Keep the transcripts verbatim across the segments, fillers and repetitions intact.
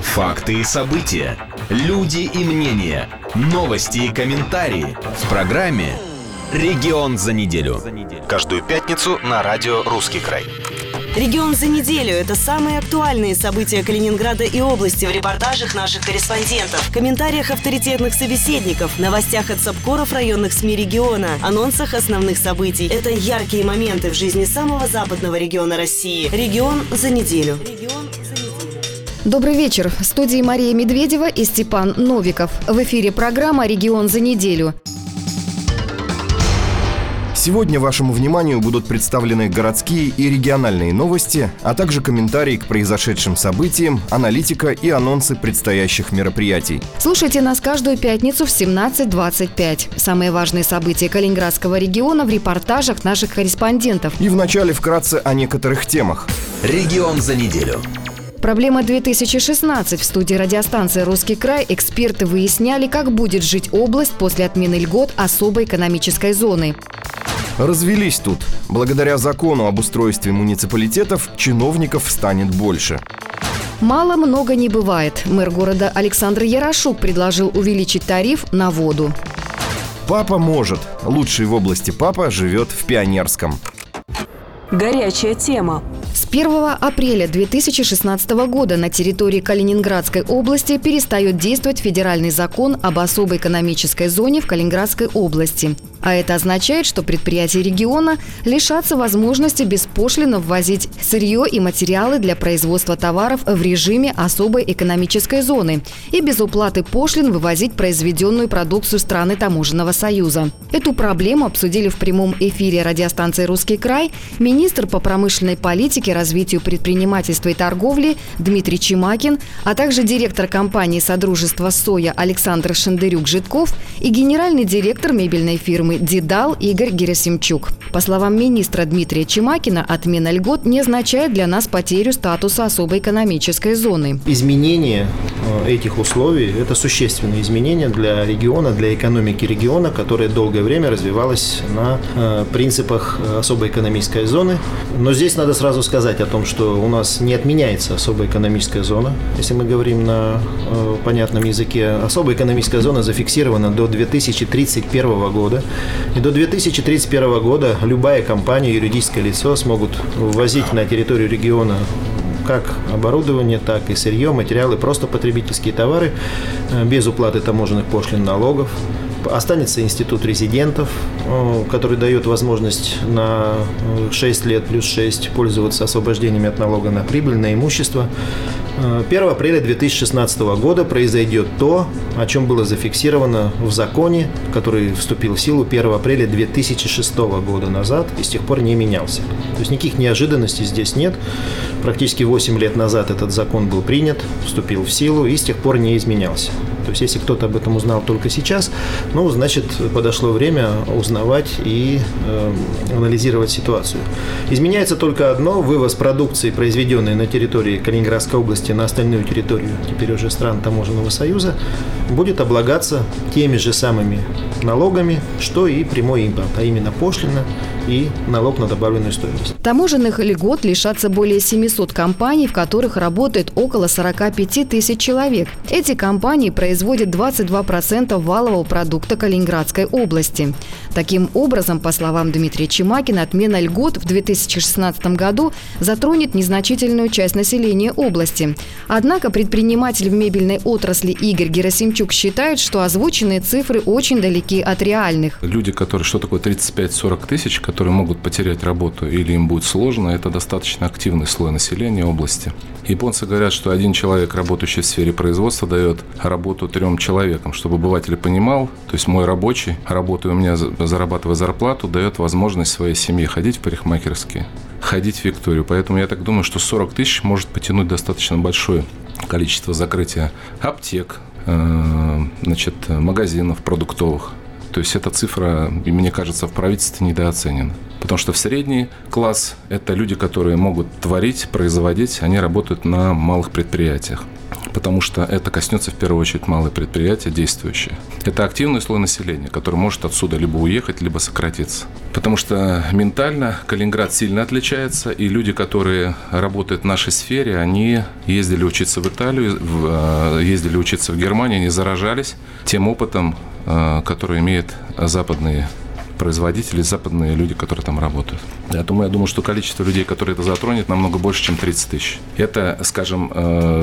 Факты и события, люди и мнения, новости и комментарии в программе «Регион за неделю». Каждую пятницу на радио «Русский край». «Регион за неделю» — это самые актуальные события Калининграда и области в репортажах наших корреспондентов, комментариях авторитетных собеседников, новостях от САПКОРов районных СМИ региона, анонсах основных событий. Это яркие моменты в жизни самого западного региона России. «Регион за неделю». Добрый вечер. В студии Мария Медведева и Степан Новиков. В эфире программа «Регион за неделю». Сегодня вашему вниманию будут представлены городские и региональные новости, а также комментарии к произошедшим событиям, аналитика и анонсы предстоящих мероприятий. Слушайте нас каждую пятницу в семнадцать двадцать пять. Самые важные события Калининградского региона в репортажах наших корреспондентов. И вначале вкратце о некоторых темах. «Регион за неделю». Проблема две тысячи шестнадцать. В студии радиостанции «Русский край» эксперты выясняли, как будет жить область после отмены льгот особой экономической зоны. Развелись тут. Благодаря закону об устройстве муниципалитетов чиновников станет больше. Мало много не бывает. Мэр города Александр Ярошук предложил увеличить тариф на воду. Папа может. Лучший в области папа живет в Пионерском. Горячая тема. С первого апреля две тысячи шестнадцатого года на территории Калининградской области перестает действовать федеральный закон об особой экономической зоне в Калининградской области. А это означает, что предприятия региона лишатся возможности беспошлино ввозить сырье и материалы для производства товаров в режиме особой экономической зоны и без уплаты пошлин вывозить произведенную продукцию в страны Таможенного союза. Эту проблему обсудили в прямом эфире радиостанции «Русский край» министр по промышленной политике, развитию предпринимательства и торговли Дмитрий Чимакин, а также директор компании Содружества «Соя» Александр Шендырюк-Житков и генеральный директор мебельной фирмы «Дедал» Игорь Герасимчук. По словам министра Дмитрия Чимакина, отмена льгот не означает для нас потерю статуса особой экономической зоны. Изменение этих условий – это существенные изменения для региона, для экономики региона, которая долгое время развивалась на э, принципах особой экономической зоны. Но здесь надо сразу сказать о том, что у нас не отменяется особая экономическая зона. Если мы говорим на э, понятном языке, особая экономическая зона зафиксирована до две тысячи тридцать первого года. И до две тысячи тридцать первого года любая компания, юридическое лицо смогут ввозить на территорию региона как оборудование, так и сырье, материалы, просто потребительские товары без уплаты таможенных пошлин, налогов. Останется институт резидентов, который дает возможность на шесть лет плюс шесть пользоваться освобождениями от налога на прибыль, на имущество. первого апреля две тысячи шестнадцатого года произойдет то, о чем было зафиксировано в законе, который вступил в силу первого апреля две тысячи шестого года назад и с тех пор не менялся. То есть никаких неожиданностей здесь нет. Практически восемь лет назад этот закон был принят, вступил в силу и с тех пор не изменялся. То есть если кто-то об этом узнал только сейчас, ну, значит, подошло время узнавать и э, анализировать ситуацию. Изменяется только одно – вывоз продукции, произведенной на территории Калининградской области, на остальную территорию, теперь уже стран Таможенного союза, будет облагаться теми же самыми налогами, что и прямой импорт, а именно пошлина и налог на добавленную стоимость. Таможенных льгот лишатся более семисот компаний, в которых работает около сорок пять тысяч человек. Эти компании производят двадцать два процента валового продукта Калининградской области. Таким образом, по словам Дмитрия Чимакина, отмена льгот в две тысячи шестнадцатом году затронет незначительную часть населения области. Однако предприниматель в мебельной отрасли Игорь Герасимчук считает, что озвученные цифры очень далеки от реальных. Люди, которые, что такое тридцать пять сорок тысяч, которые могут потерять работу или им будет сложно, это достаточно активный слой населения области. Японцы говорят, что один человек, работающий в сфере производства, дает работу трем человекам. Чтобы обыватель понимал, то есть мой рабочий, работая у меня, зарабатывая зарплату, дает возможность своей семье ходить в парикмахерские, ходить в Викторию. Поэтому я так думаю, что сорок тысяч может потянуть достаточно большое количество закрытия аптек, значит, магазинов продуктовых. То есть эта цифра, мне кажется, в правительстве недооценена. Потому что в средний класс – это люди, которые могут творить, производить, они работают на малых предприятиях. потому что это коснется в первую очередь малые предприятия, действующие. Это активный слой населения, который может отсюда либо уехать, либо сократиться. Потому что ментально Калининград сильно отличается, и люди, которые работают в нашей сфере, они ездили учиться в Италию, ездили учиться в Германию, они заражались тем опытом, который имеют западные производители, западные люди, которые там работают. Поэтому я думаю, что количество людей, которые это затронет, намного больше, чем тридцать тысяч. Это, скажем,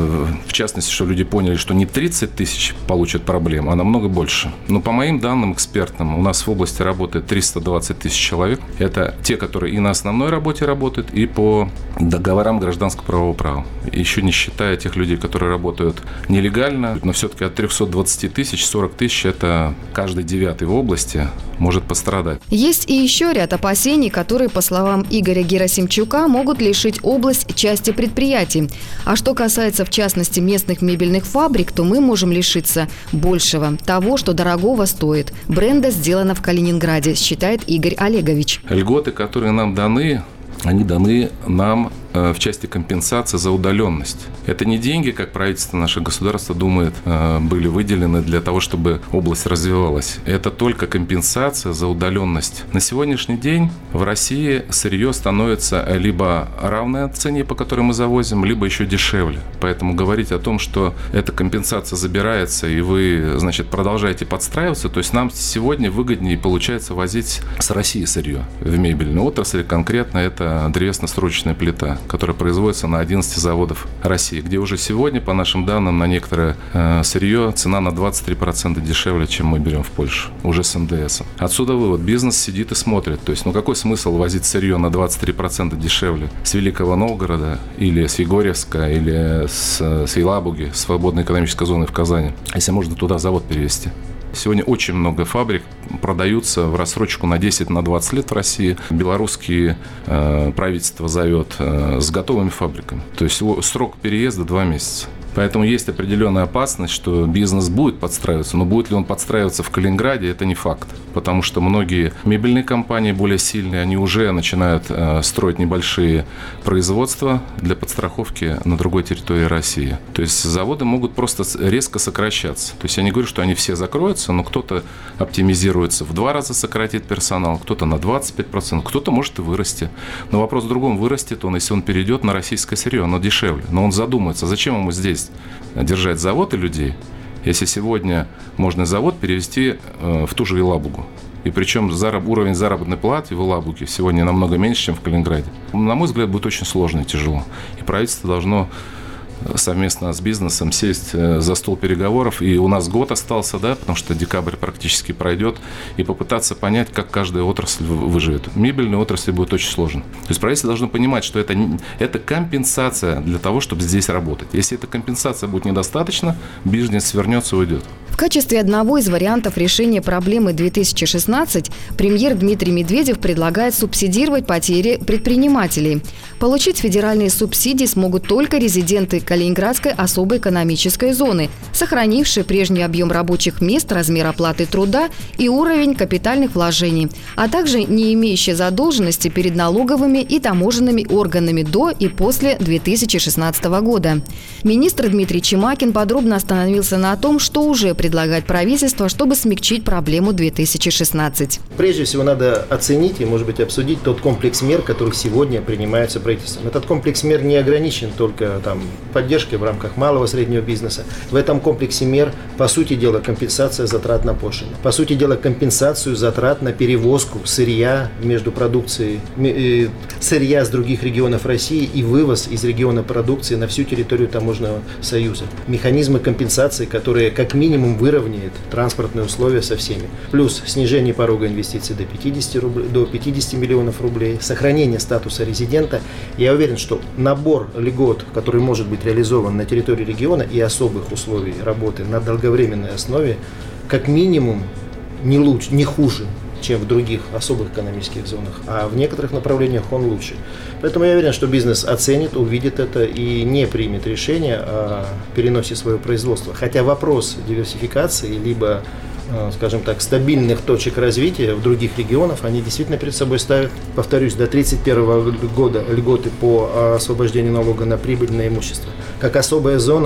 в частности, что люди поняли, что не тридцать тысяч получат проблему, а намного больше. Но по моим данным экспертным, у нас в области работает триста двадцать тысяч человек. Это те, которые и на основной работе работают, и по договорам гражданского правового права. Еще не считая тех людей, которые работают нелегально, но все-таки от трехсот двадцати тысяч сорок тысяч – это каждый девятый в области может пострадать. Есть и еще ряд опасений, которые, по словам Игоря Герасимчука, могут лишить область части предприятий. А что касается, в частности, местных мебельных фабрик, то мы можем лишиться большего, того, что дорогого стоит. Бренда сделано в Калининграде, считает Игорь Олегович. Льготы, которые нам даны, они даны нам в части компенсации за удаленность. Это не деньги, как правительство, наше государство думает, были выделены для того, чтобы область развивалась. Это только компенсация за удаленность. На сегодняшний день в России сырье становится либо равной цене, по которой мы завозим, либо еще дешевле. Поэтому говорить о том, что эта компенсация забирается, и вы, значит, продолжаете подстраиваться, то есть нам сегодня выгоднее получается возить с России сырье в мебельную отрасль. Конкретно это древесно-срочная плита, которая производится на одиннадцати заводах России, где уже сегодня, по нашим данным, на некоторое э, сырье цена на двадцать три процента дешевле, чем мы берем в Польшу, уже с эн дэ эсом. Отсюда вывод. Бизнес сидит и смотрит. То есть, ну какой смысл возить сырье на двадцать три процента дешевле с Великого Новгорода или с Егорьевска, или с, с Елабуги, свободной экономической зоны в Казани, если можно туда завод перевести? Сегодня очень много фабрик продаются в рассрочку на десять-двадцать лет в России. Белорусские э, правительство зовет э, с готовыми фабриками. То есть срок переезда два месяца. Поэтому есть определенная опасность, что бизнес будет подстраиваться. Но будет ли он подстраиваться в Калининграде, это не факт. Потому что многие мебельные компании более сильные, они уже начинают э, строить небольшие производства для подстраховки на другой территории России. То есть заводы могут просто резко сокращаться. То есть я не говорю, что они все закроются, но кто-то оптимизируется, в два раза сократит персонал, кто-то на двадцать пять процентов, кто-то может и вырасти. Но вопрос в другом, вырастет он, если он перейдет на российское сырье, оно дешевле. Но он задумается, зачем ему здесь держать завод и людей, если сегодня можно завод перевести э, в ту же Елабугу. И причем зараб, уровень заработной платы в Елабуге сегодня намного меньше, чем в Калининграде. На мой взгляд, будет очень сложно и тяжело. И правительство должно совместно с бизнесом сесть за стол переговоров. И у нас год остался, да, потому что декабрь практически пройдет, и попытаться понять, как каждая отрасль выживет. Мебельной отрасли будет очень сложно. То есть правительство должно понимать, что это, это компенсация для того, чтобы здесь работать. Если эта компенсация будет недостаточно, бизнес свернется и уйдет. В качестве одного из вариантов решения проблемы две тысячи шестнадцать премьер Дмитрий Медведев предлагает субсидировать потери предпринимателей. Получить федеральные субсидии смогут только резиденты Калининградской особой экономической зоны, сохранившие прежний объем рабочих мест, размер оплаты труда и уровень капитальных вложений, а также не имеющие задолженности перед налоговыми и таможенными органами до и после две тысячи шестнадцатого года. Министр Дмитрий Чемакин подробно остановился на том, что уже предлагает правительство, чтобы смягчить проблему две тысячи шестнадцать. Прежде всего надо оценить и, может быть, обсудить тот комплекс мер, который сегодня принимается правительством. Этот комплекс мер не ограничен только там поддержкой в рамках малого и среднего бизнеса. В этом комплексе мер, по сути дела, компенсация затрат на пошлины. По сути дела, компенсацию затрат на перевозку сырья между продукцией, э, сырья с других регионов России и вывоз из региона продукции на всю территорию таможенного союза. Механизмы компенсации, которые как минимум выровняют транспортные условия со всеми. Плюс снижение порога инвестиций до пятидесяти, рублей, до пятидесяти миллионов рублей, сохранение статуса резидента. Я уверен, что набор льгот, который может быть реализован на территории региона и особых условий работы на долговременной основе, как минимум не лучше, не хуже, чем в других особых экономических зонах, а в некоторых направлениях он лучше. Поэтому я уверен, что бизнес оценит, увидит это и не примет решение о переносе своего производства. Хотя вопрос диверсификации, либо, скажем так, стабильных точек развития в других регионах, они действительно перед собой ставят, повторюсь, до тридцать первого года льготы по освобождению налога на прибыль на имущество. Как особая зона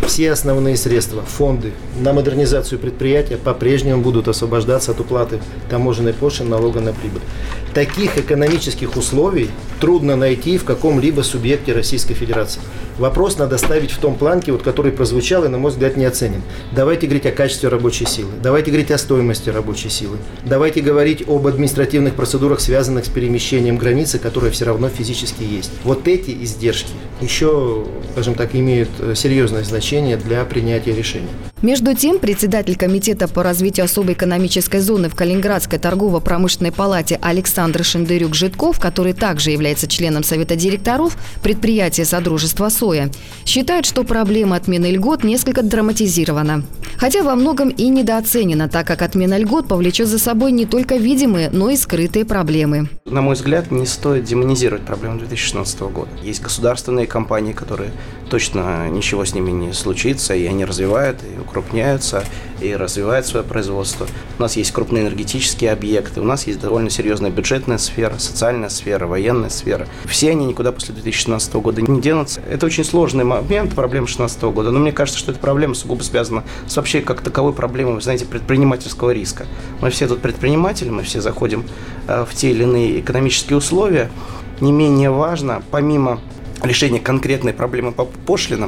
все основные средства, фонды на модернизацию предприятия по-прежнему будут освобождаться от уплаты таможенной пошлины, налога на прибыль. Таких экономических условий трудно найти в каком-либо субъекте Российской Федерации. Вопрос надо ставить в том планке, вот, который прозвучал и, на мой взгляд, не оценен. Давайте говорить о качестве рабочей силы, давайте говорить о стоимости рабочей силы, давайте говорить об административных процедурах, связанных с перемещением границы, которые все равно физически есть. Вот эти издержки еще, скажем так, имеют серьезное значение для принятия решения. Между тем, председатель Комитета по развитию особой экономической зоны в Калининградской торгово-промышленной палате Александр Шендерюк-Житков, который также является членом Совета директоров предприятия Содружества «Соя», считает, что проблема отмены льгот несколько драматизирована. Хотя во многом и недооценена, так как отмена льгот повлечет за собой не только видимые, но и скрытые проблемы. На мой взгляд, не стоит демонизировать проблему две тысячи шестнадцатого года. Есть государственные компании, которые точно ничего с ними не случится, и они развивают, и укрупняются, и развивают свое производство. У нас есть крупные энергетические объекты, у нас есть довольно серьезная бюджетная сфера, социальная сфера, военная сфера. Все они никуда после две тысячи шестнадцатого года не денутся. Это очень сложный момент, проблема две тысячи шестнадцатого года, но мне кажется, что эта проблема сугубо связана с вообще как таковой проблемой, вы знаете, предпринимательского риска. Мы все тут предприниматели, мы все заходим в те или иные экономические условия. Не менее важно, помимо решения конкретной проблемы по пошлинам,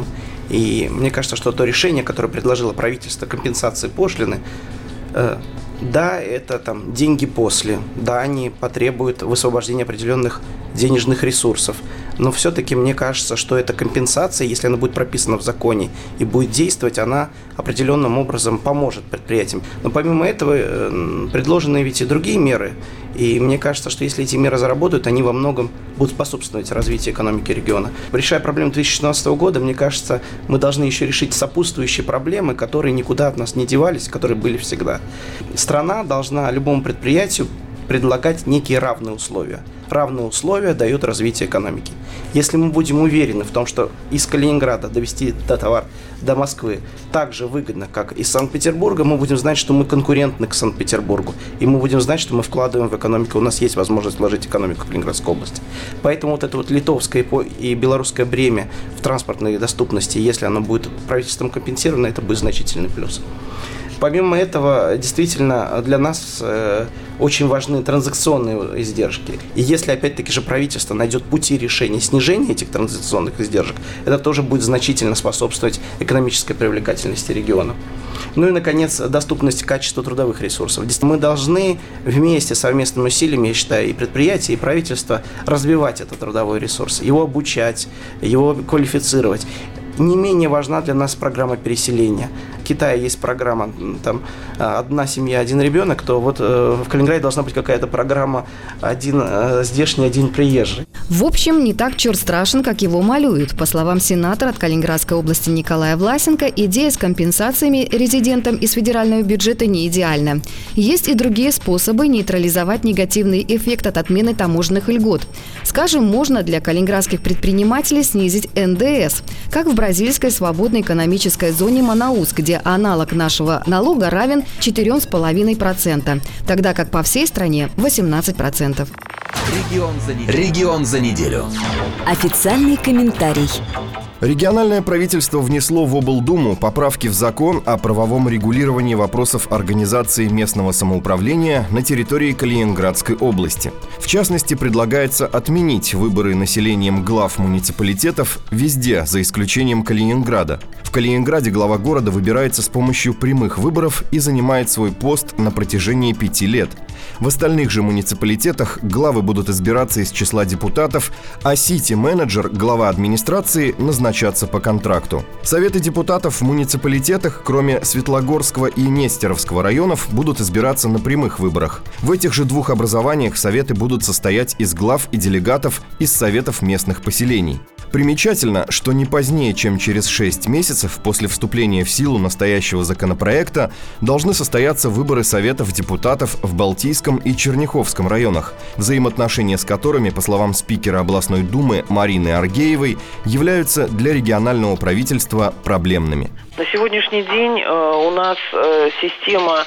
и мне кажется, что то решение, которое предложило правительство компенсации пошлины, э, да, это там деньги после, да, они потребуют высвобождения определенных денежных ресурсов, но все-таки мне кажется, что эта компенсация, если она будет прописана в законе и будет действовать, она определенным образом поможет предприятиям. Но помимо этого э, предложены ведь и другие меры, и мне кажется, что если эти меры заработают, они во многом будут способствовать развитию экономики региона. Решая проблему две тысячи шестнадцатого года, мне кажется, мы должны еще решить сопутствующие проблемы, которые никуда от нас не девались, которые были всегда. Страна должна любому предприятию предлагать некие равные условия. Равные условия дают развитие экономики. Если мы будем уверены в том, что из Калининграда довести товар до Москвы так же выгодно, как из Санкт-Петербурга, мы будем знать, что мы конкурентны к Санкт-Петербургу. И мы будем знать, что мы вкладываем в экономику, у нас есть возможность вложить экономику в Калининградской области. Поэтому вот это вот литовское и белорусское бремя в транспортной доступности, если оно будет правительством компенсировано, это будет значительный плюс. Помимо этого, действительно, для нас э, очень важны транзакционные издержки. И если, опять-таки же, правительство найдет пути решения снижения этих транзакционных издержек, это тоже будет значительно способствовать экономической привлекательности региона. Ну и, наконец, доступность качества трудовых ресурсов. Мы должны вместе, совместными усилиями, я считаю, и предприятия, и правительство развивать этот трудовой ресурс, его обучать, его квалифицировать. Не менее важна для нас программа переселения. В Китае есть программа там, «Одна семья, один ребенок», то вот э, в Калининграде должна быть какая-то программа «Один э, здешний, один приезжий». В общем, не так черт страшен, как его малюют. По словам сенатора от Калининградской области Николая Власенко, идея с компенсациями резидентам из федерального бюджета не идеальна. Есть и другие способы нейтрализовать негативный эффект от отмены таможенных льгот. Скажем, можно для калининградских предпринимателей снизить эн дэ эс, как в бразильской свободной экономической зоне Манаус, где аналог нашего налога равен четыре целых пять десятых процента, тогда как по всей стране восемнадцать процентов. Регион за неделю. Регион за неделю. Официальный комментарий. Региональное правительство внесло в облдуму поправки в закон о правовом регулировании вопросов организации местного самоуправления на территории Калининградской области. В частности, предлагается отменить выборы населением глав муниципалитетов везде, за исключением Калининграда. В Калининграде глава города выбирается с помощью прямых выборов и занимает свой пост на протяжении пяти лет. В остальных же муниципалитетах главы будут избираться из числа депутатов, а сити-менеджер, глава администрации, назначаться по контракту. Советы депутатов в муниципалитетах, кроме Светлогорского и Нестеровского районов, будут избираться на прямых выборах. В этих же двух образованиях советы будут состоять из глав и делегатов из советов местных поселений. Примечательно, что не позднее, чем через шесть месяцев после вступления в силу настоящего законопроекта должны состояться выборы советов депутатов в Балтийском и Черняховском районах, взаимоотношения с которыми, по словам спикера областной думы Марины Аргеевой, являются для регионального правительства проблемными. На сегодняшний день э, у нас э, система э,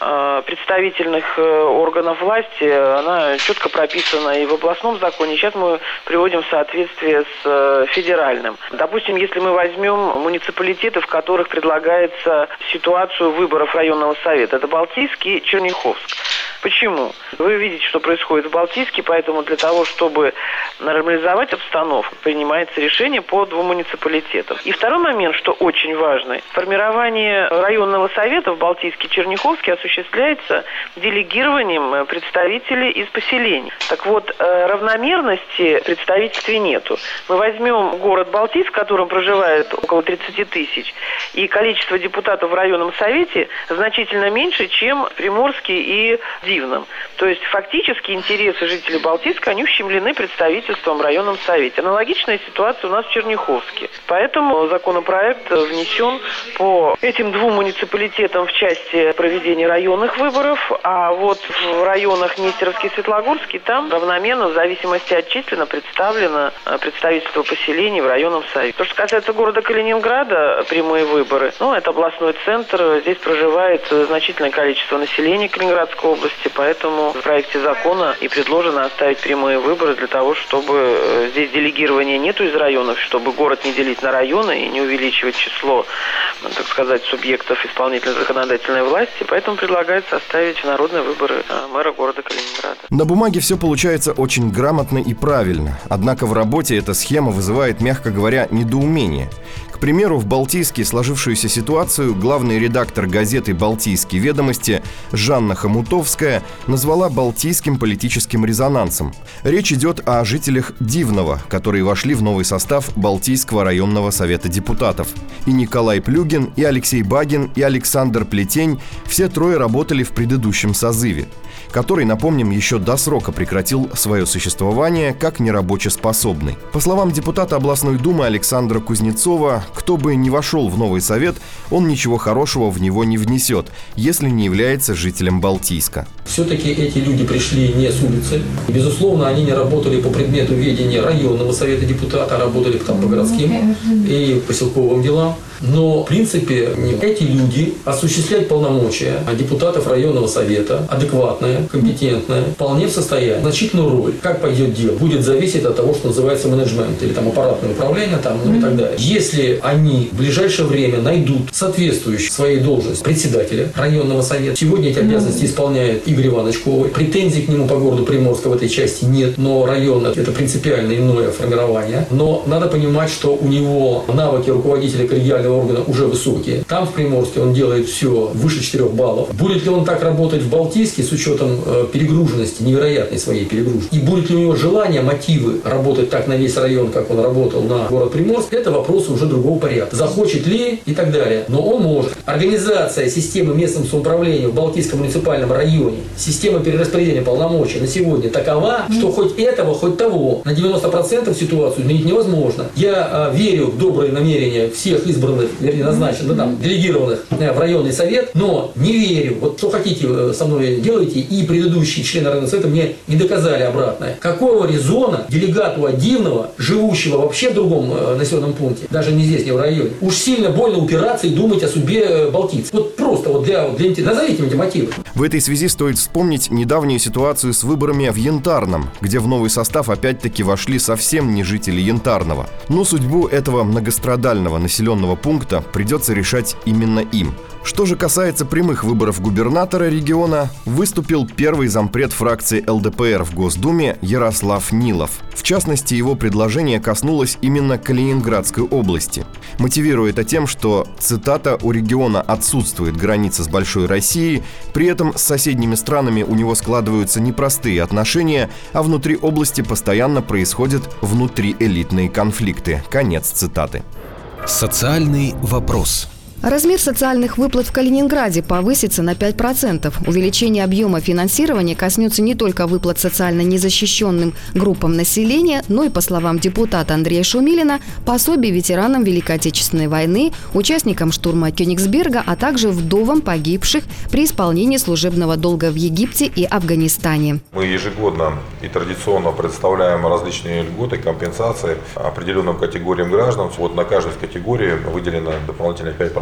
представительных органов власти, она четко прописана и в областном законе. Сейчас мы приводим в соответствие с федеральным. Допустим, если мы возьмем муниципалитеты, в которых предлагается ситуацию выборов районного совета, это Балтийский, Черняховск. Почему? Вы видите, что происходит в Балтийске, поэтому для того, чтобы нормализовать обстановку, принимается решение по двум муниципалитетам. И второй момент, что очень важный, формирование районного совета в Балтийске и Черняховске осуществляется делегированием представителей из поселений. Так вот, равномерности представительстве нету. Мы возьмем город Балтийск, в котором проживает около тридцать тысяч, и количество депутатов в районном совете значительно меньше, чем в Приморске и Дивном. То есть фактически интересы жителей Балтийска, они ущемлены представительством в районном совете. Аналогичная ситуация у нас в Черняховске. Поэтому законопроект внесен по этим двум муниципалитетам в части проведения районных выборов, а вот в районах Нестеровский и Светлогорский там равномерно, в зависимости от численно, представлено представительство поселений в районном совете. То, что касается города Калининграда, прямые выборы, ну, это областной центр, здесь проживает значительное количество населения Калининградской области, поэтому в проекте закона и предложено оставить прямые выборы для того, чтобы здесь делегирования нету из районов, чтобы город не делить на районы и не увеличивать число, так сказать, субъектов исполнительной законодательной власти, поэтому предлагается оставить народные выборы мэра города Калининграда. На бумаге все получается очень грамотно и правильно, однако в работе эта схема вызывает, мягко говоря, недоумение. К примеру, в Балтийске сложившуюся ситуацию главный редактор газеты «Балтийские ведомости» Жанна Хомутовская назвала балтийским политическим резонансом. Речь идет о жителях Дивного, которые вошли в новый состав Балтийского районного совета депутатов. И Николай Плюгин, и Алексей Багин, и Александр Плетень – все трое работали в предыдущем созыве, который, напомним, еще до срока прекратил свое существование как нерабочеспособный. По словам депутата областной думы Александра Кузнецова, кто бы ни вошел в новый совет, он ничего хорошего в него не внесет, если не является жителем Балтийска. Все-таки эти люди пришли не с улицы. Безусловно, они не работали по предмету ведения районного совета депутата, а работали там по городским и поселковым делам. Но, в принципе, эти люди осуществлять полномочия депутатов районного совета, адекватные, компетентные, вполне в состоянии. Значительную роль, как пойдет дело, будет зависеть от того, что называется менеджмент или там аппаратное управление там, ну, и так далее. Если они в ближайшее время найдут соответствующую своей должности председателя районного совета, сегодня эти обязанности исполняет Игорь Иванович Коваль. Претензий к нему по городу Приморска в этой части нет, но район – это принципиально иное формирование. Но надо понимать, что у него навыки руководителя коллегиального органа уже высокие. Там в Приморске он делает все выше четырёх баллов. Будет ли он так работать в Балтийске с учетом э, перегруженности, невероятной своей перегруженности? И будет ли у него желание, мотивы работать так на весь район, как он работал на город Приморск? Это вопросы уже другого порядка. Захочет ли и так далее. Но он может. Организация системы местного самоуправления в Балтийском муниципальном районе, система перераспределения полномочий на сегодня такова, что хоть этого, хоть того, на девяносто процентов ситуацию изменить невозможно. Я э, верю в добрые намерения всех избранных, вернее, назначенных, да, там, делегированных э, в районный совет, но не верю. Вот что хотите э, со мной делайте, и предыдущие члены районного совета мне не доказали обратное. Какого резона делегату от Дивного, живущего вообще в другом э, населенном пункте, даже не здесь, не в районе, уж сильно больно упираться и думать о судьбе э, балтийцев? Вот просто вот для, для назовите мне эти мотивы. В этой связи стоит вспомнить недавнюю ситуацию с выборами в Янтарном, где в новый состав опять-таки вошли совсем не жители Янтарного. Но судьбу этого многострадального населенного пункта придется решать именно им. Что же касается прямых выборов губернатора региона, выступил первый зампред фракции эл дэ пэ эр в Госдуме Ярослав Нилов. В частности, его предложение коснулось именно Калининградской области. Мотивируя это тем, что, цитата, «у региона отсутствует граница с Большой Россией, при этом с соседними странами у него складываются непростые отношения, а внутри области постоянно происходят внутриэлитные конфликты». Конец цитаты. Социальный вопрос. Размер социальных выплат в Калининграде повысится на пять процентов. Увеличение объема финансирования коснется не только выплат социально незащищенным группам населения, но и, по словам депутата Андрея Шумилина, пособий ветеранам Великой Отечественной войны, участникам штурма Кёнигсберга, а также вдовам погибших при исполнении служебного долга в Египте и Афганистане. Мы ежегодно и традиционно представляем различные льготы, компенсации определенным категориям граждан. Вот на каждой из категорий выделено дополнительно пять процентов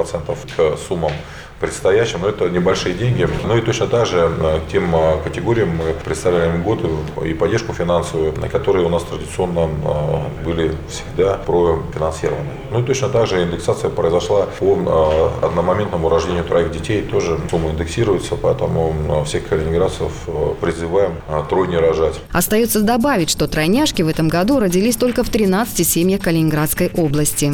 процентов к суммам предстоящим, но это небольшие деньги. Ну и точно так же к тем категориям мы представляем льготы и поддержку финансовую, на которые у нас традиционно были всегда профинансированы. Ну и точно так же индексация произошла по одномоментному рождению троих детей, тоже сумма индексируется, поэтому всех калининградцев призываем тройне рожать. Остается добавить, что тройняшки в этом году родились только в тринадцати семьях Калининградской области.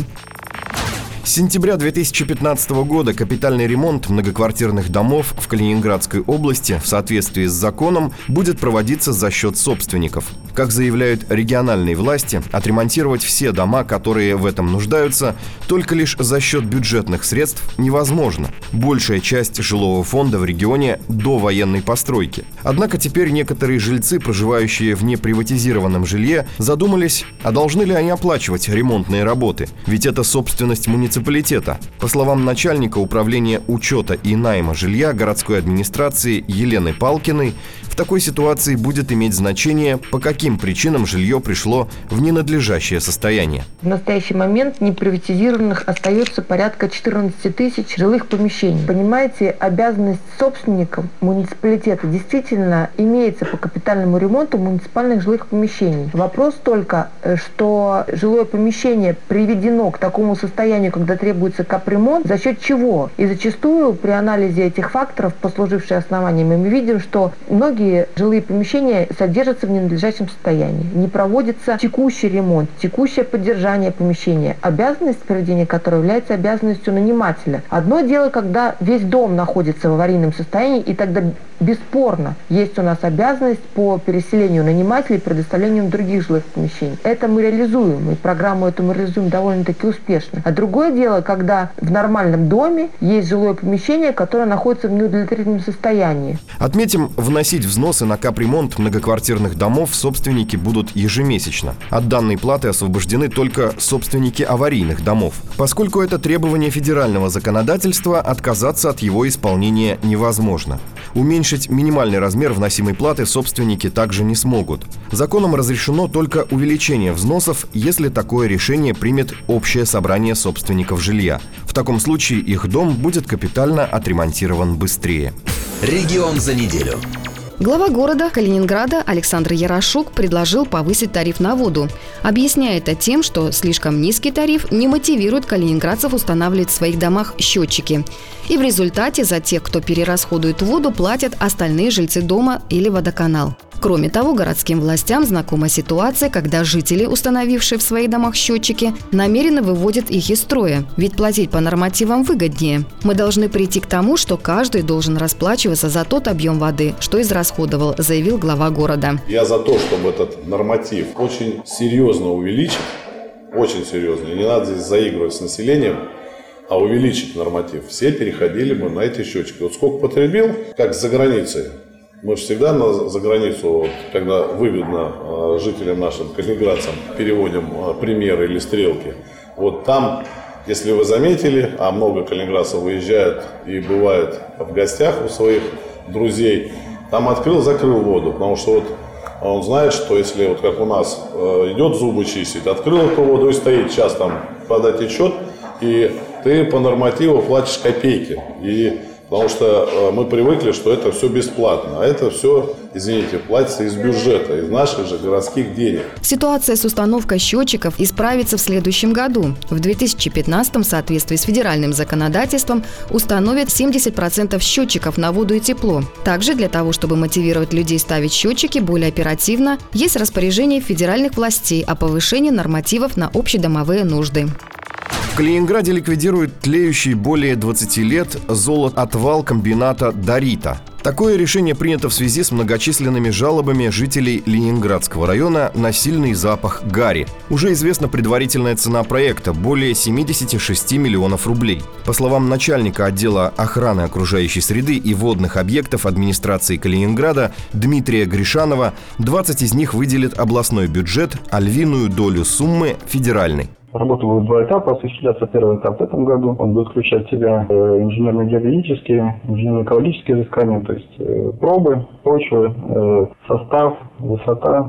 С сентября две тысячи пятнадцатого года капитальный ремонт многоквартирных домов в Калининградской области в соответствии с законом будет проводиться за счет собственников. Как заявляют региональные власти, отремонтировать все дома, которые в этом нуждаются, только лишь за счет бюджетных средств невозможно. Большая часть жилого фонда в регионе до военной постройки. Однако теперь некоторые жильцы, проживающие в неприватизированном жилье, задумались, а должны ли они оплачивать ремонтные работы? Ведь это собственность муниципалитета. По словам начальника управления учета и найма жилья городской администрации Елены Палкиной, в такой ситуации будет иметь значение, по каким причинам жилье пришло в ненадлежащее состояние. В настоящий момент неприватизированных остается порядка четырнадцати тысяч жилых помещений. Понимаете, обязанность собственникам муниципалитета действительно имеется по капитальному ремонту муниципальных жилых помещений. Вопрос только, что жилое помещение приведено к такому состоянию, когда требуется капремонт, за счет чего? И зачастую при анализе этих факторов, послуживших основанием, мы видим, что многие жилые помещения содержатся в ненадлежащем состоянии. Не проводится текущий ремонт, текущее поддержание помещения, обязанность проведения которого является обязанностью нанимателя. Одно дело, когда весь дом находится в аварийном состоянии, и тогда бесспорно есть у нас обязанность по переселению нанимателей и предоставлению других жилых помещений. Это мы реализуем, и программу эту мы реализуем довольно-таки успешно. А другое дело, когда в нормальном доме есть жилое помещение, которое находится в неудовлетворительном состоянии. Отметим, вносить взносы на капремонт многоквартирных домов собственники будут ежемесячно. От данной платы освобождены только собственники аварийных домов. Поскольку это требование федерального законодательства, отказаться от его исполнения невозможно. Уменьшить минимальный размер вносимой платы собственники также не смогут. Законом разрешено только увеличение взносов, если такое решение примет общее собрание собственников жилья. В таком случае их дом будет капитально отремонтирован быстрее. Регион за неделю. Глава города Калининграда Александр Ярошук предложил повысить тариф на воду. Объясняя это тем, что слишком низкий тариф не мотивирует калининградцев устанавливать в своих домах счетчики. И в результате за тех, кто перерасходует воду, платят остальные жильцы дома или водоканал. Кроме того, городским властям знакома ситуация, когда жители, установившие в своих домах счетчики, намеренно выводят их из строя. Ведь платить по нормативам выгоднее. Мы должны прийти к тому, что каждый должен расплачиваться за тот объем воды, что израсходовал, заявил глава города. Я за то, чтобы этот норматив очень серьезно увеличить, очень серьезно. И не надо здесь заигрывать с населением, а увеличить норматив. Все переходили бы на эти счетчики. Вот сколько потребил, как за границей. Мы же всегда на, за границу, когда выгодно э, жителям нашим, калининградцам, переводим э, примеры или стрелки. Вот там, если вы заметили, а много калининградцев выезжают и бывает в гостях у своих друзей, там открыл, закрыл воду, потому что вот он знает, что если вот как у нас э, идет зубы чистить, открыл эту воду и стоит час там подать отчет, и ты по нормативу платишь копейки. И потому что мы привыкли, что это все бесплатно. А это все, извините, платится из бюджета, из наших же городских денег. Ситуация с установкой счетчиков исправится в следующем году. В две тысячи пятнадцатом в соответствии с федеральным законодательством установят семьдесят процентов счетчиков на воду и тепло. Также для того, чтобы мотивировать людей ставить счетчики более оперативно, есть распоряжение федеральных властей о повышении нормативов на общедомовые нужды. В Калининграде ликвидируют тлеющий более двадцати лет золотоотвал комбината «Дарита». Такое решение принято в связи с многочисленными жалобами жителей Ленинградского района на сильный запах гари. Уже известна предварительная цена проекта – более семидесяти шести миллионов рублей. По словам начальника отдела охраны окружающей среды и водных объектов администрации Калининграда Дмитрия Гришанова, двадцать из них выделит областной бюджет, а львиную долю суммы – федеральный. Работа будет в два этапа. Осуществляться первый этап в этом году. Он будет включать в себя инженерно-геологические, инженерно-экологические изыскания, то есть пробы, почвы, состав, высота,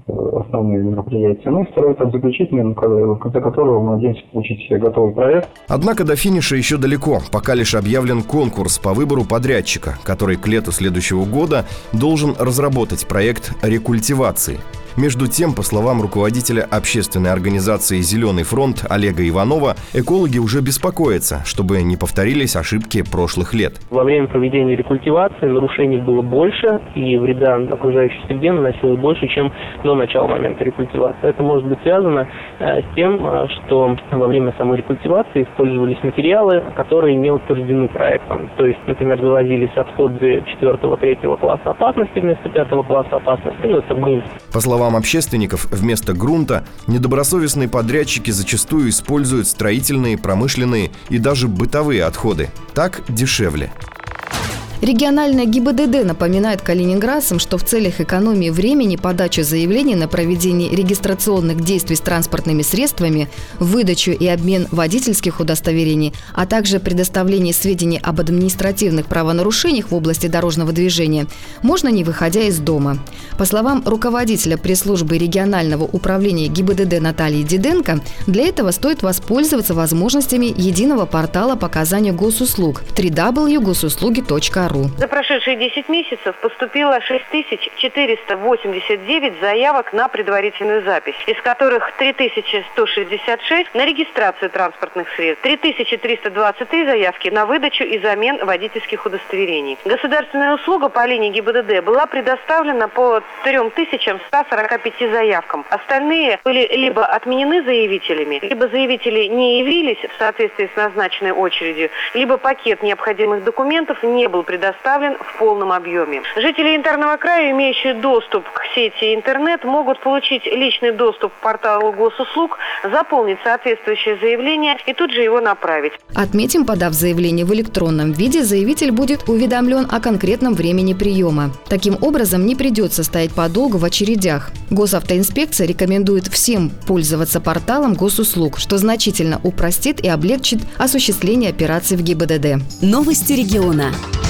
основные мероприятия. Ну и второй этап заключительный, в конце которого мы надеемся получить готовый проект. Однако до финиша еще далеко, пока лишь объявлен конкурс по выбору подрядчика, который к лету следующего года должен разработать проект рекультивации. Между тем, по словам руководителя общественной организации «Зеленый фронт» Олега Иванова, экологи уже беспокоятся, чтобы не повторились ошибки прошлых лет. Во время проведения рекультивации нарушений было больше, и вреда окружающей среде наносилось больше, чем до начала момента рекультивации. Это может быть связано с тем, что во время самой рекультивации использовались материалы, которые не утверждены проектом. То есть, например, вывозились отходы четвертого-третьего класса опасности вместо пятого класса опасности. Ну, это мы. По словам общественников, вместо грунта недобросовестные подрядчики зачастую используют строительные, промышленные и даже бытовые отходы. Так дешевле. Региональная ГИБДД напоминает калининградцам, что в целях экономии времени подачи заявлений на проведение регистрационных действий с транспортными средствами, выдачу и обмен водительских удостоверений, а также предоставление сведений об административных правонарушениях в области дорожного движения, можно не выходя из дома. По словам руководителя пресс-службы регионального управления ГИБДД Натальи Диденко, для этого стоит воспользоваться возможностями единого портала по оказанию госуслуг дабл ю дабл ю точка госуслуги точка ру. За прошедшие десять месяцев поступило шесть тысяч четыреста восемьдесят девять заявок на предварительную запись, из которых три тысячи сто шестьдесят шесть на регистрацию транспортных средств, три тысячи триста двадцать три заявки на выдачу и замен водительских удостоверений. Государственная услуга по линии ГИБДД была предоставлена по три тысячи сто сорок пять заявкам. Остальные были либо отменены заявителями, либо заявители не явились в соответствии с назначенной очередью, либо пакет необходимых документов не был предоставлен предоставлен в полном объеме. Жители Янтарного края, имеющие доступ к сети интернет, могут получить личный доступ к порталу госуслуг, заполнить соответствующее заявление и тут же его направить. Отметим, подав заявление в электронном виде, заявитель будет уведомлен о конкретном времени приема. Таким образом, не придется стоять подолгу в очередях. Госавтоинспекция рекомендует всем пользоваться порталом госуслуг, что значительно упростит и облегчит осуществление операций в ГИБДД. Новости региона.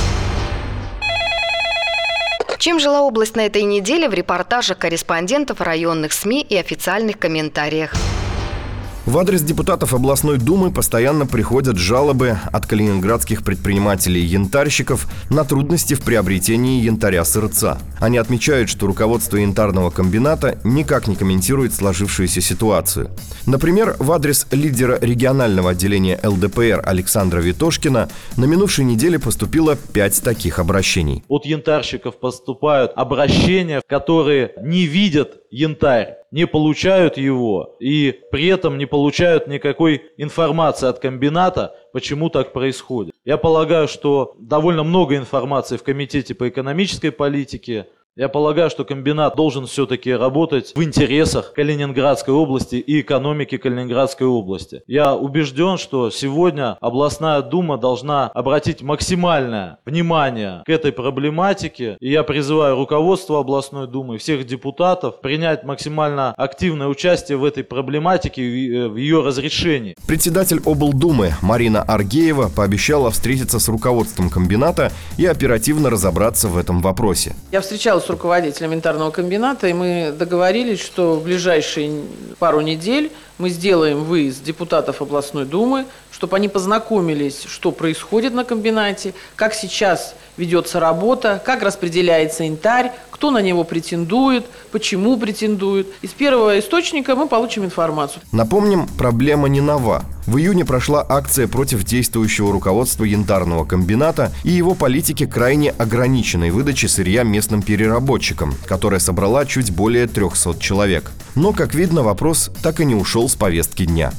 Чем жила область на этой неделе, в репортажах корреспондентов районных СМИ и официальных комментариях. В адрес депутатов областной думы постоянно приходят жалобы от калининградских предпринимателей-янтарщиков на трудности в приобретении янтаря-сырца. Они отмечают, что руководство янтарного комбината никак не комментирует сложившуюся ситуацию. Например, в адрес лидера регионального отделения эл дэ пэ эр Александра Витошкина на минувшей неделе поступило пять таких обращений. От янтарщиков поступают обращения, которые не видят янтарь, не получают его и при этом не получают никакой информации от комбината, почему так происходит. Я полагаю, что довольно много информации в Комитете по экономической политике. Я полагаю, что комбинат должен все-таки работать в интересах Калининградской области и экономики Калининградской области. Я убежден, что сегодня областная дума должна обратить максимальное внимание к этой проблематике. И я призываю руководство областной думы, всех депутатов принять максимально активное участие в этой проблематике и в ее разрешении. Председатель облдумы Марина Аргеева пообещала встретиться с руководством комбината и оперативно разобраться в этом вопросе. Я встречалась с руководителем янтарного комбината, и мы договорились, что в ближайшие пару недель мы сделаем выезд депутатов областной думы, чтобы они познакомились, что происходит на комбинате, как сейчас ведется работа, как распределяется янтарь, кто на него претендует, почему претендует. Из первого источника мы получим информацию. Напомним, проблема не нова. В июне прошла акция против действующего руководства янтарного комбината и его политики крайне ограниченной выдачи сырья местным переработчикам, которая собрала чуть более трехсот человек. Но, как видно, вопрос так и не ушел с повестки дня.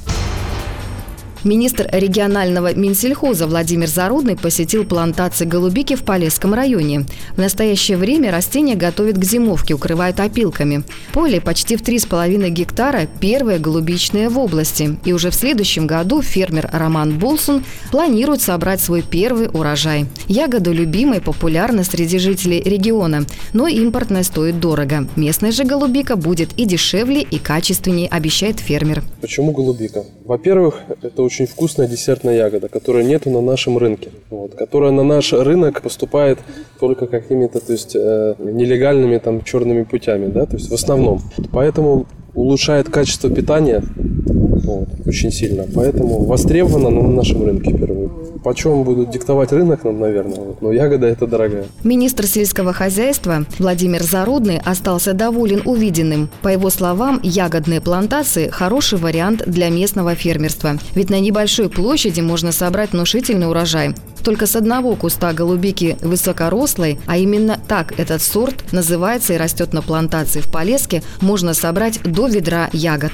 Министр регионального Минсельхоза Владимир Зарудный посетил плантации голубики в Полесском районе. В настоящее время растения готовят к зимовке, укрывают опилками. Поле почти в три с половиной гектара – первое голубичное в области. И уже в следующем году фермер Роман Болсун планирует собрать свой первый урожай. Ягода любима и популярна среди жителей региона, но импортная стоит дорого. Местная же голубика будет и дешевле, и качественнее, обещает фермер. Почему голубика? Во-первых, это очень очень вкусная десертная ягода, которой нету на нашем рынке, вот, которая на наш рынок поступает только какими-то, то есть, э, нелегальными там черными путями, да, то есть в основном. Поэтому улучшает качество питания вот, очень сильно, поэтому востребована на нашем рынке впервые. Почем будут диктовать рынок нам, наверное, вот, но ягода это дорогая. Министр сельского хозяйства Владимир Зарудный остался доволен увиденным. По его словам, ягодные плантации – хороший вариант для местного фермерства. Ведь на небольшой площади можно собрать внушительный урожай. Только с одного куста голубики высокорослой, а именно так этот сорт называется и растет на плантации в Полеске, можно собрать до ведра ягод.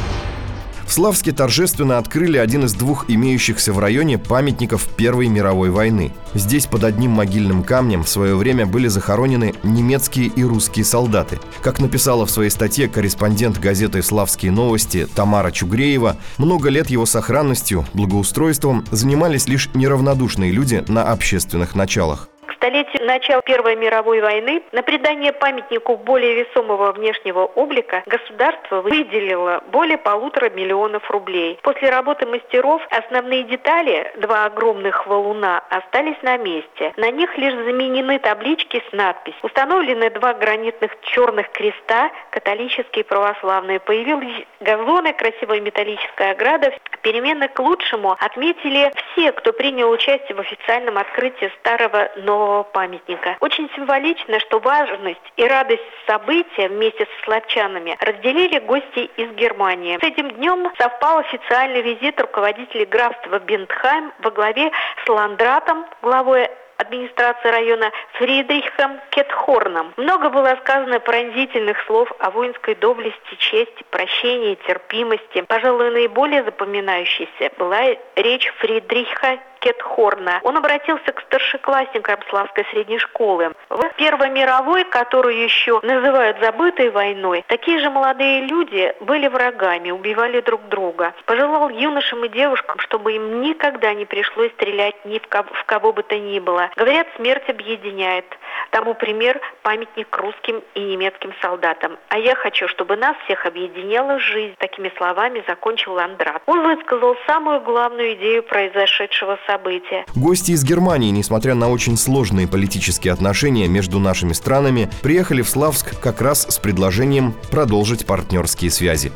В Славске торжественно открыли один из двух имеющихся в районе памятников Первой мировой войны. Здесь под одним могильным камнем в свое время были захоронены немецкие и русские солдаты. Как написала в своей статье корреспондент газеты «Славские новости» Тамара Чугреева, много лет его сохранностью, благоустройством занимались лишь неравнодушные люди на общественных началах. К столетию начала Первой мировой войны на придание памятнику более весомого внешнего облика государство выделило более полутора миллионов рублей. После работы мастеров основные детали, два огромных валуна, остались на месте. На них лишь заменены таблички с надписью. Установлены два гранитных черных креста, католические и православные. Появились газоны, красивая металлическая ограда. Перемены к лучшему отметили все, кто принял участие в официальном открытии старого нового памятника. Очень символично, что важность и радость события вместе со славчанами разделили гости из Германии. С этим днем совпал официальный визит руководителей графства Бентхайм во главе с Ландратом, главой администрации района, Фридрихом Кетхорном. Много было сказано пронзительных слов о воинской доблести, чести, прощении, терпимости. Пожалуй, наиболее запоминающейся была речь Фридриха Кетхорна. Он обратился к старшеклассникам Славской средней школы. В Первой мировой, которую еще называют забытой войной, такие же молодые люди были врагами, убивали друг друга. Пожелал юношам и девушкам, чтобы им никогда не пришлось стрелять ни в кого, в кого бы то ни было. Говорят, смерть объединяет. Тому пример памятник русским и немецким солдатам. А я хочу, чтобы нас всех объединяла жизнь. Такими словами закончил Ландрат. Он высказал самую главную идею произошедшего события. Гости из Германии, несмотря на очень сложные политические отношения между нашими странами, приехали в Славск как раз с предложением продолжить партнерские связи.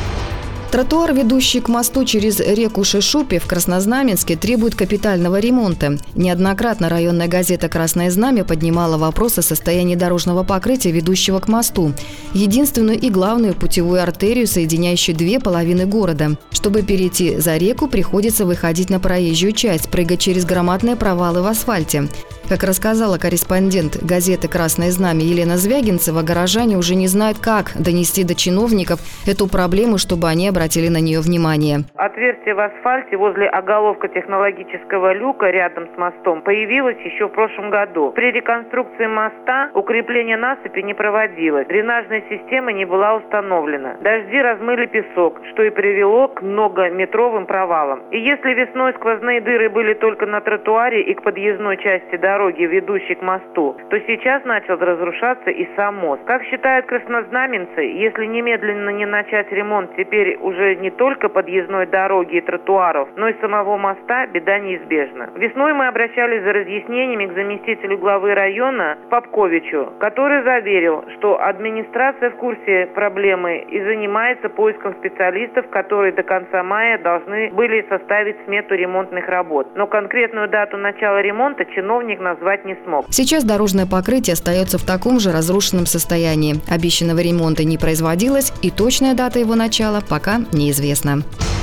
Тротуар, ведущий к мосту через реку Шишупе в Краснознаменске, требует капитального ремонта. Неоднократно районная газета «Красное знамя» поднимала вопрос о состоянии дорожного покрытия, ведущего к мосту. Единственную и главную путевую артерию, соединяющую две половины города. Чтобы перейти за реку, приходится выходить на проезжую часть, прыгать через громадные провалы в асфальте. Как рассказала корреспондент газеты «Красное знамя» Елена Звягинцева, горожане уже не знают, как донести до чиновников эту проблему, чтобы они обратили на нее внимание. Отверстие в асфальте возле оголовка технологического люка рядом с мостом появилось еще в прошлом году. При реконструкции моста укрепление насыпи не проводилось, дренажная система не была установлена. Дожди размыли песок, что и привело к многометровым провалам. И если весной сквозные дыры были только на тротуаре и к подъездной части дороги, дороги, ведущей к мосту, то сейчас начал разрушаться и сам мост. Как считают краснознаменцы, если немедленно не начать ремонт теперь уже не только подъездной дороги и тротуаров, но и самого моста, беда неизбежна. Весной мы обращались за разъяснениями к заместителю главы района Попковичу, который заверил, что администрация в курсе проблемы и занимается поиском специалистов, которые до конца мая должны были составить смету ремонтных работ. Но конкретную дату начала ремонта чиновник назвать не смог. Сейчас дорожное покрытие остается в таком же разрушенном состоянии. Обещанного ремонта не производилось, и точная дата его начала пока неизвестна.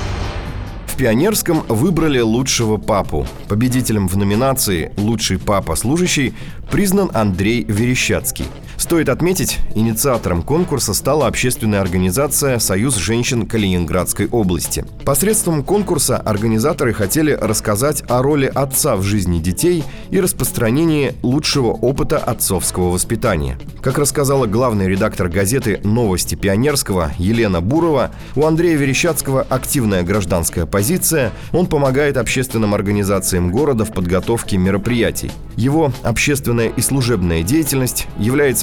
В Пионерском выбрали лучшего папу. Победителем в номинации «Лучший папа-служащий» признан Андрей Верещацкий. Стоит отметить, инициатором конкурса стала общественная организация «Союз женщин Калининградской области». Посредством конкурса организаторы хотели рассказать о роли отца в жизни детей и распространении лучшего опыта отцовского воспитания. Как рассказала главный редактор газеты «Новости Пионерского» Елена Бурова, у Андрея Верещацкого активная гражданская позиция, он помогает общественным организациям города в подготовке мероприятий. Его общественная и служебная деятельность является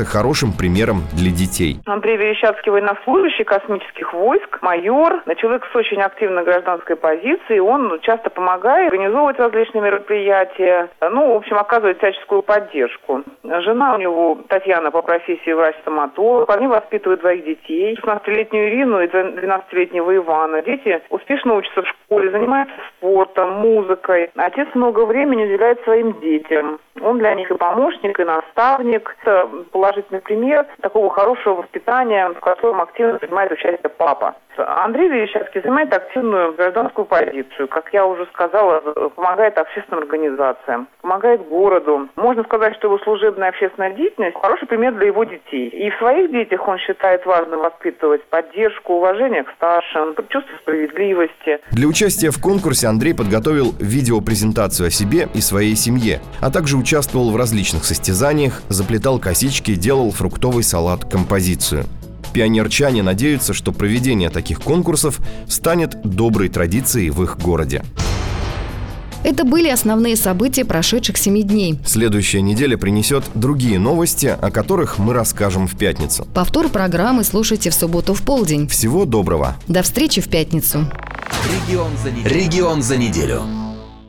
хорошим примером для детей. Андрей Верещагский, военнослужащий космических войск, майор, человек с очень активной гражданской позицией. Он часто помогает организовывать различные мероприятия, ну, в общем, оказывает всяческую поддержку. Жена у него, Татьяна, по профессии врач-стоматолог. Они воспитывают двоих детей, шестнадцатилетнюю Ирину и двенадцатилетнего Ивана. Дети успешно учатся в школе, занимаются спортом, музыкой. Отец много времени уделяет своим детям. Он для них и помощник, и наставник. Это положительный пример такого хорошего воспитания, в котором активно принимает участие папа. Андрей Верещагский занимает активную гражданскую позицию. Как я уже сказала, помогает общественным организациям, помогает городу. Можно сказать, что его служебная общественная деятельность – хороший пример для его детей. И в своих детях он считает важным воспитывать поддержку, уважение к старшим, чувство справедливости. Для участия в конкурсе Андрей подготовил видеопрезентацию о себе и своей семье, а также участвовал в различных состязаниях, заплетал косички, делал фруктовый салат-композицию. Пионерчане надеются, что проведение таких конкурсов станет доброй традицией в их городе. Это были основные события прошедших семи дней. Следующая неделя принесет другие новости, о которых мы расскажем в пятницу. Повтор программы слушайте в субботу в полдень. Всего доброго. До встречи в пятницу. Регион за неделю. Регион за неделю.